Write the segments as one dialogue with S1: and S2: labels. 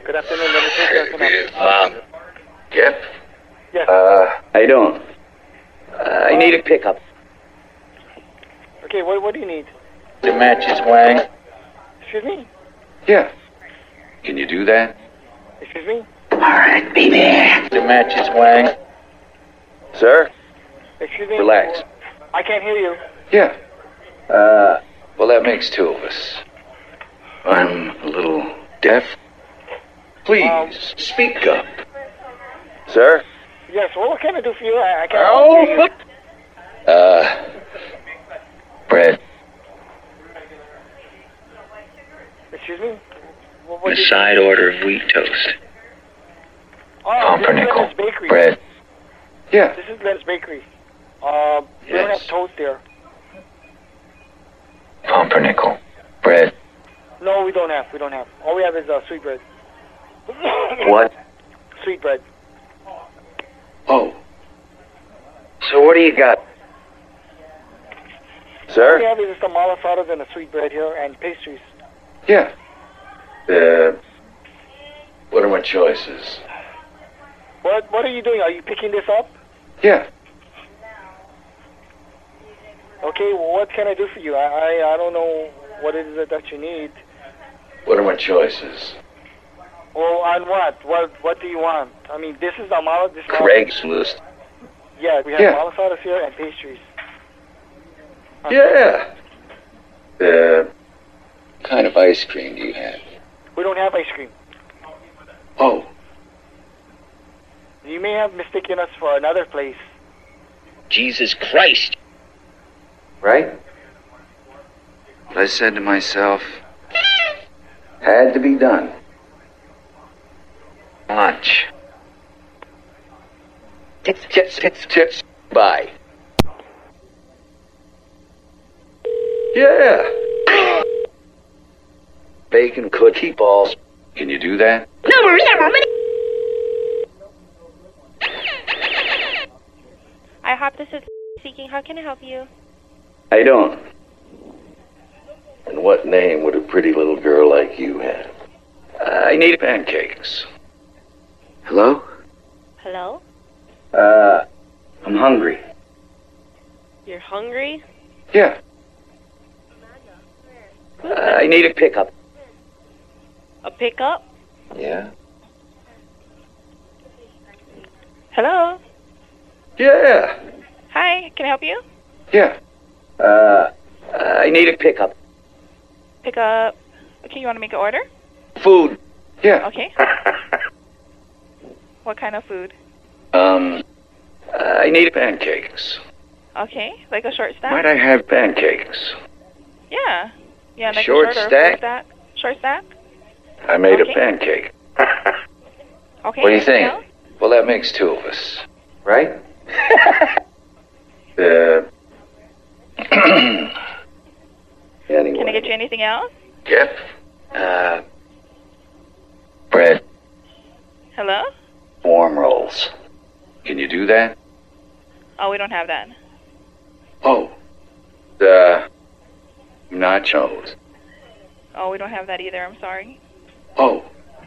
S1: Good afternoon. Let me take your
S2: Jeff?
S1: Yes.
S2: How you doing? I need a pickup.
S1: Okay, what do you need?
S2: The matches, Wang.
S1: Excuse me?
S2: Yeah. Can you do that?
S1: Excuse me?
S2: All right, baby. The matches, Wang. Sir?
S1: Excuse me?
S2: Relax.
S1: I can't hear you.
S2: Yeah. Well, that makes two of us. I'm a little deaf. Please, speak up. Sir?
S1: Yes, what can I do for you? I can't hear you.
S2: Bread.
S1: Excuse me? What
S3: A side order of wheat toast.
S1: Oh, this is
S2: Pumpernickel.
S1: Len's Bakery.
S2: Bread. Yeah.
S1: This is Len's Bakery. We don't
S2: Yes.
S1: have toast there.
S2: Pumpernickel. Bread.
S1: No, we don't have. All we have is sweet bread.
S2: What?
S1: Sweet bread.
S2: Oh. So what do you got?
S1: All we
S2: Sir?
S1: have is some malasadas and a sweet bread here and pastries.
S2: Yeah. What are my choices?
S1: What are you doing? Are you picking this up?
S2: Yeah.
S1: Okay, well, what can I do for you? I don't know what it is that you need.
S2: What are my choices?
S1: Well, on what? What do you want? I mean, this is the this
S2: Craigslist.
S1: Yeah, we have
S2: Yeah.
S1: malasadas here and pastries.
S2: Yeah. What kind of ice cream do you have?
S1: We don't have ice cream.
S2: Oh.
S1: You may have mistaken us for another place.
S3: Jesus Christ.
S2: Right? But I said to myself, had to be done. Lunch. Tits. Bye. Yeah. Bacon cookie balls. Can you do that?
S4: IHOP, this is speaking. How can I help you?
S2: How you doing? And what name would a pretty little girl like you have? I need pancakes. Hello?
S4: Hello?
S2: I'm hungry.
S4: You're hungry?
S2: Yeah. I need a pickup.
S4: A pickup?
S2: Yeah?
S4: Hello?
S2: Yeah.
S4: Hi, can I help you?
S2: Yeah. I need a pickup.
S4: Pickup. Okay, you want to make an order?
S2: Food. Yeah.
S4: Okay. What kind of food?
S2: I need pancakes.
S4: Okay, like a short stack?
S2: Might I have pancakes?
S4: Yeah. Yeah, like
S2: Short
S4: a short or
S2: stack?
S4: full stack? Short stack?
S2: I made
S4: Okay.
S2: a pancake.
S4: Okay.
S2: What do you
S4: anything
S2: think?
S4: else?
S2: Well, that makes two of us, right? Anyway.
S4: Can I get you anything else?
S2: Jeff? Bread.
S4: Hello?
S2: Warm rolls. Can you do that?
S4: Oh, we don't have that.
S2: Oh. Nachos.
S4: Oh, we don't have that either. I'm sorry.
S2: Oh.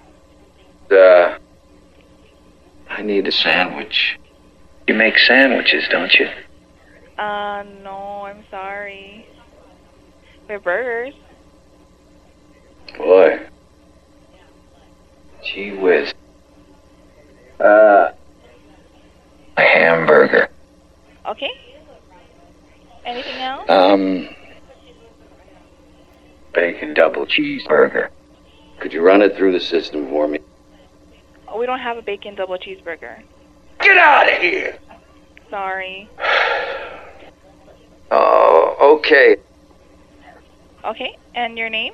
S2: I need a sandwich.
S3: You make sandwiches, don't you?
S4: No, I'm sorry. We're burgers.
S2: Boy. Gee whiz. A hamburger.
S4: Okay. Anything else?
S2: Bacon double cheeseburger. Could you run it through the system for me?
S4: Oh, we don't have a bacon double cheeseburger.
S2: Get out of here!
S4: Sorry.
S2: Oh, okay.
S4: Okay, and your name?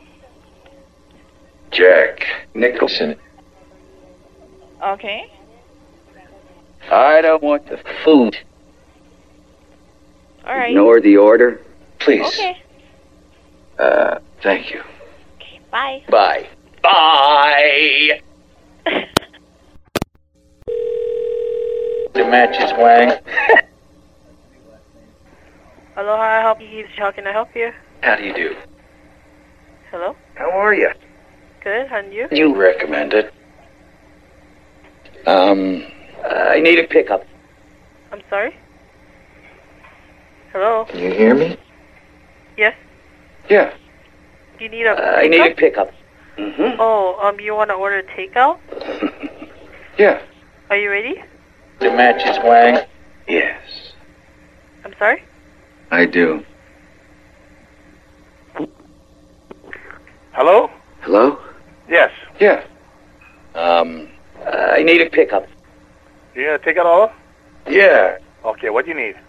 S2: Jack Nicholson.
S4: Okay.
S2: I don't want the food.
S4: All right.
S2: Ignore the order, please.
S4: Okay.
S2: Thank you.
S4: Okay, bye.
S2: Bye. Bye! The matches, Wang.
S4: Hello, how help you? How can I help you?
S2: How do you do?
S4: Hello?
S2: How are you?
S4: Good, and you?
S2: You recommend it. I need a pickup.
S4: I'm sorry? Hello?
S3: Can you hear me?
S4: Yes?
S2: Yeah.
S4: You need a
S2: I need a pickup.
S4: Oh, you want to order takeout?
S2: Yeah.
S4: Are you ready?
S3: The matches, Wang?
S2: Yes.
S4: I'm sorry?
S3: I do.
S1: Hello?
S2: Hello?
S1: Yes.
S2: Yeah. I need a pickup.
S1: You gonna take it all?
S2: Yeah.
S1: Okay, what do you need?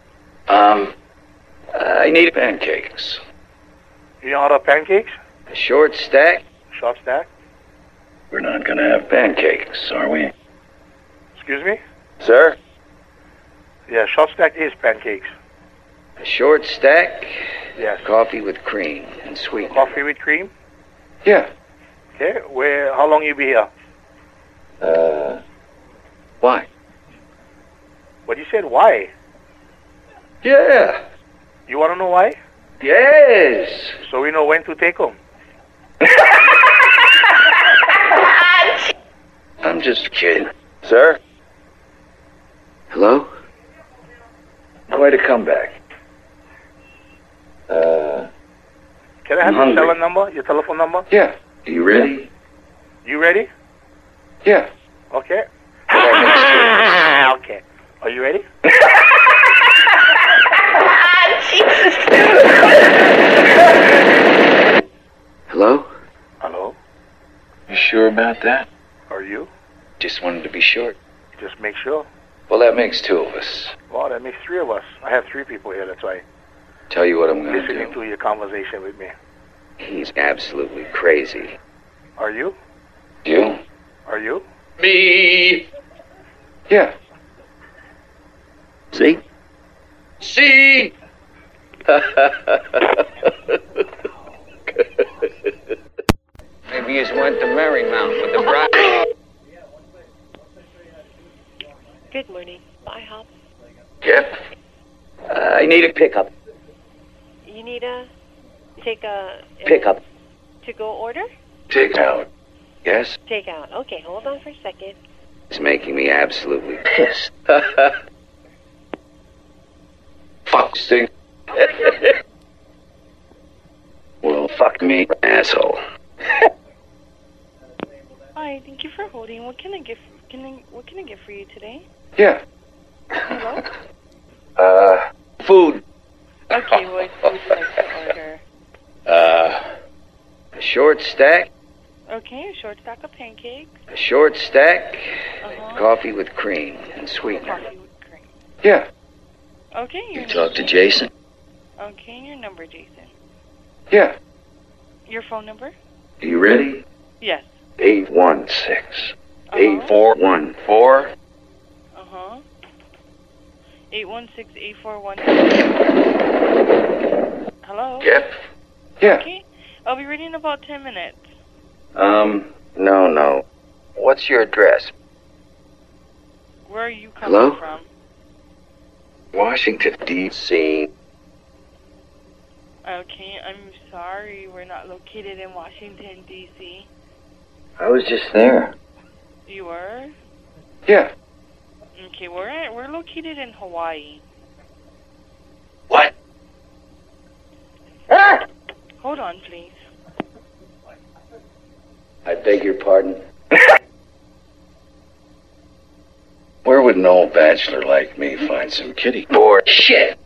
S2: I need pancakes.
S1: You know how to pancakes?
S2: A short stack?
S1: Short stack?
S2: We're not gonna have pancakes, are we?
S1: Excuse me?
S2: Sir?
S1: Yeah, short stack is pancakes.
S2: A short stack?
S1: Yes.
S2: Coffee with cream and sweet.
S1: Coffee with cream?
S2: Yeah.
S1: Okay, how long you be here?
S2: Why?
S1: What you said, why?
S2: Yeah.
S1: You wanna know why?
S2: Yes.
S1: So we know when to take them.
S2: I'm just kidding. Sir? Hello? Quite a comeback.
S1: Can I have your cell number, your telephone number?
S2: Yeah. Are you ready?
S1: You ready?
S2: Yeah.
S1: Okay. Okay. Are you ready?
S2: Hello?
S1: Hello?
S3: You sure about that?
S1: Are you?
S2: Just wanted to be sure.
S1: Just make sure.
S2: Well, that makes two of us.
S1: Well, that makes three of us. I have three people here, that's why.
S2: Tell you what I'm gonna
S1: Listening
S2: do.
S1: to your conversation with me.
S2: He's absolutely crazy.
S1: Are you?
S2: You?
S1: Are you?
S2: Me. Yeah. See? See? Maybe you just went to Marymount with the bride.
S4: Good morning. IHOP.
S2: Yep. I need a pickup.
S4: You need a
S2: Pickup.
S4: to-go order?
S2: Take out. Yes?
S4: Takeout. Okay, hold on for a second.
S2: It's making me absolutely pissed. Fuck stink. Well, fuck me, asshole.
S4: Hi, thank you for holding. What can I get for you today?
S2: Yeah.
S4: Hello?
S2: Food.
S4: Okay, what would you like to order?
S2: A short stack.
S4: Okay, a short stack of pancakes.
S2: A short stack.
S4: Uh-huh.
S2: Coffee with cream and sweetener.
S4: Coffee with cream.
S2: Yeah.
S4: Okay, your
S2: You talk
S4: number.
S2: to Jason?
S4: Okay, your number, Jason.
S2: Yeah.
S4: Your phone number?
S2: Are you ready?
S4: Yes.
S2: 816
S4: Uh-huh.
S2: 8414.
S4: Uh-huh. 816-841. Hello?
S2: Yep. Yeah.
S4: Okay. I'll be ready in about 10 minutes.
S2: No. What's your address?
S4: Where are you coming
S2: Hello?
S4: from?
S2: Washington, D.C.
S4: Okay, I'm sorry. We're not located in Washington, D.C.
S2: I was just there.
S4: You were?
S2: Yeah.
S4: Okay, we're located in Hawaii.
S2: What?
S4: Hold on, please.
S2: I beg your pardon? Where would an old bachelor like me find some kitty board shit?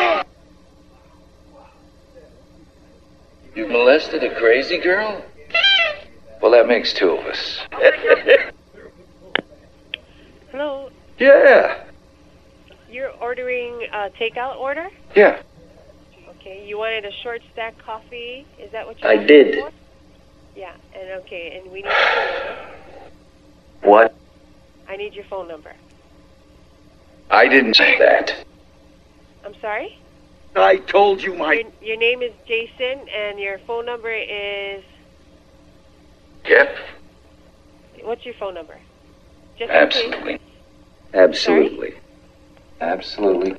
S2: You molested a crazy girl? Well, that makes two of us.
S4: Hello?
S2: Yeah.
S4: You're ordering a takeout order?
S2: Yeah.
S4: Okay, you wanted a short stack coffee? Is that what you
S2: I
S4: wanted
S2: did.
S4: for? Yeah, and we need your phone number.
S2: What?
S4: I need your phone number.
S2: I didn't say that.
S4: I'm sorry?
S2: I told you my...
S4: Your name is Jason, and your phone number is...
S2: Yep.
S4: What's your phone number? Just in case.
S2: Absolutely. Absolutely. Absolutely.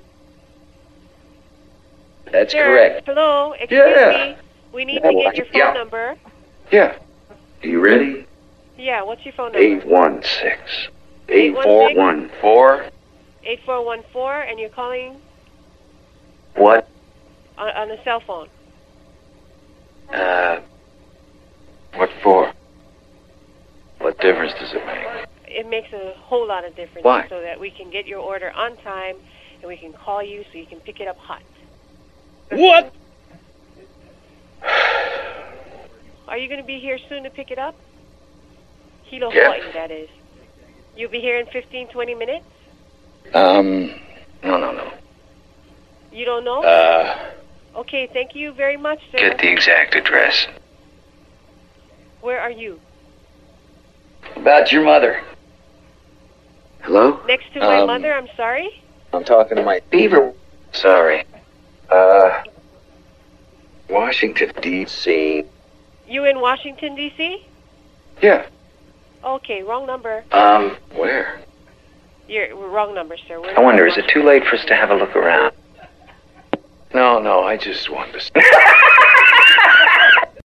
S2: That's
S4: Sir,
S2: correct.
S4: hello, excuse
S2: Yeah.
S4: me. We need to get your phone
S2: Yeah.
S4: number.
S2: Yeah. Are you ready?
S4: Yeah, what's your phone number?
S2: 816
S3: 8414.
S5: 8414, and you're calling
S3: What?
S5: on a cell phone.
S3: What for? What difference does it make?
S5: It makes a whole lot of difference.
S3: Why?
S5: So that we can get your order on time, and we can call you so you can pick it up hot.
S3: What?
S5: Are you going to be here soon to pick it up? Hilo
S3: Yeah.
S5: Hawaii, that is. You'll be here in 15, 20 minutes?
S3: No.
S5: You don't know? Okay, thank you very much, sir.
S3: Get the exact address.
S5: Where are you?
S3: About your mother. Hello?
S5: Next to my mother, I'm sorry?
S3: I'm talking to my beaver. Sorry. Washington, D.C.
S5: You in Washington, D.C.?
S3: Yeah.
S5: Okay, wrong number.
S3: Where?
S5: You're wrong number, sir. We're
S3: I wonder, is it too late for us to have a look around? No, I just wanted to...